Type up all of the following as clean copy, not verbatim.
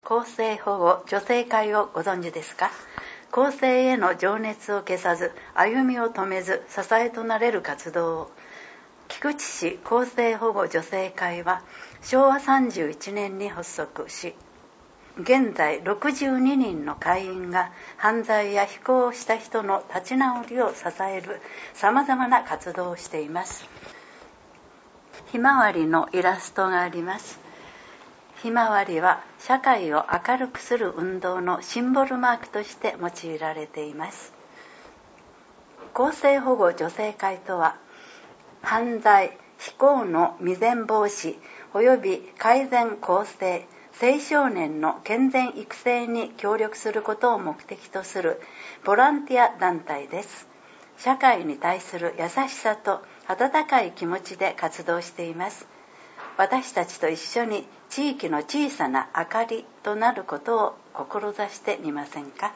公正保護女性会をご存知ですか？公正への情熱を消さず、歩みを止めず、支えとなれる活動を。菊池市公正保護女性会は昭和31年に発足し、現在62人の会員が犯罪や非行をした人の立ち直りを支えるさまざまな活動をしています。ひまわりのイラストがあります。ひまわりは社会を明るくする運動のシンボルマークとして用いられています。公正保護女性会とは、犯罪・非行の未然防止及び改善更生、青少年の健全育成に協力することを目的とするボランティア団体です。社会に対する優しさと温かい気持ちで活動しています。私たちと一緒に地域の小さな明かりとなることを志してみませんか？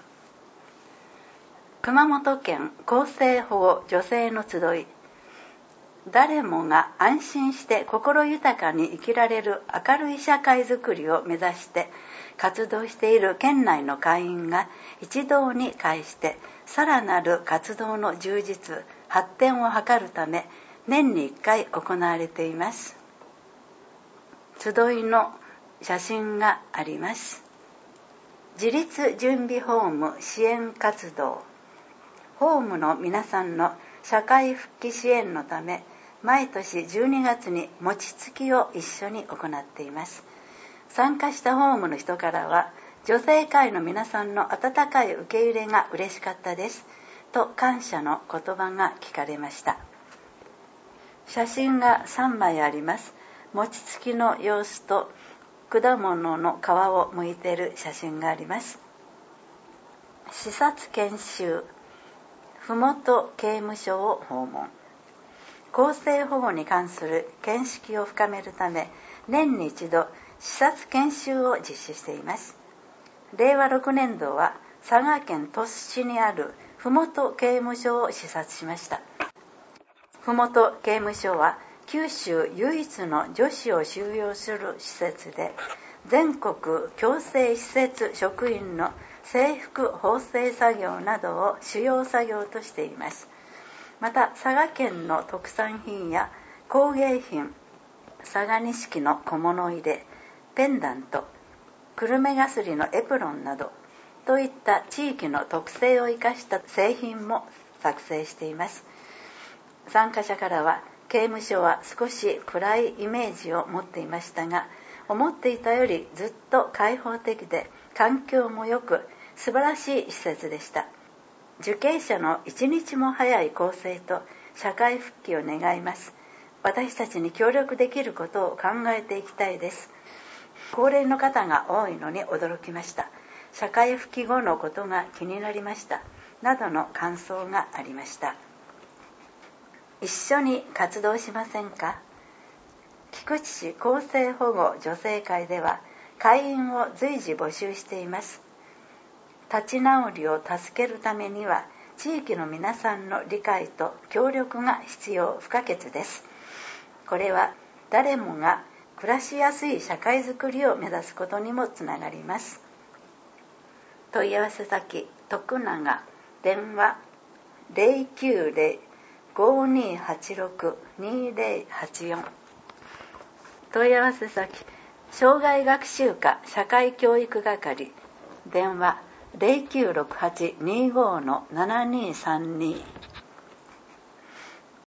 熊本県公正保護女性の集い。誰もが安心して心豊かに生きられる明るい社会づくりを目指して活動している県内の会員が一堂に会してさらなる活動の充実・発展を図るため年に1回行われています。集いの写真があります。自立準備ホーム支援活動。ホームの皆さんの社会復帰支援のため毎年12月に餅つきを一緒に行っています。参加したホームの人からは、女性会の皆さんの温かい受け入れが嬉しかったですと感謝の言葉が聞かれました。写真が3枚あります。餅つきの様子と果物の皮を剥いている写真があります。視察研修。ふもと刑務所を訪問。公正保護に関する見識を深めるため年に一度視察研修を実施しています。令和6年度は佐賀県鳥栖市にあるふもと刑務所を視察しました。ふもと刑務所は九州唯一の女子を収容する施設で、全国矯正施設職員の制服縫製作業などを主要作業としています。また佐賀県の特産品や工芸品、佐賀錦の小物入れ、ペンダント、久留米がすりのエプロンなどといった地域の特性を生かした製品も作成しています。参加者からは、刑務所は少し暗いイメージを持っていましたが、思っていたよりずっと開放的で環境も良く素晴らしい施設でした。受刑者の一日も早い更生と社会復帰を願います。私たちに協力できることを考えていきたいです。高齢の方が多いのに驚きました。社会復帰後のことが気になりました。などの感想がありました。一緒に活動しませんか？菊池市公正保護女性会では会員を随時募集しています。立ち直りを助けるためには地域の皆さんの理解と協力が必要不可欠です。これは誰もが暮らしやすい社会づくりを目指すことにもつながります。問い合わせ先、徳永、電話 090-5286-2084。問い合わせ先、障害学習課社会教育係、電話 0968-25-7232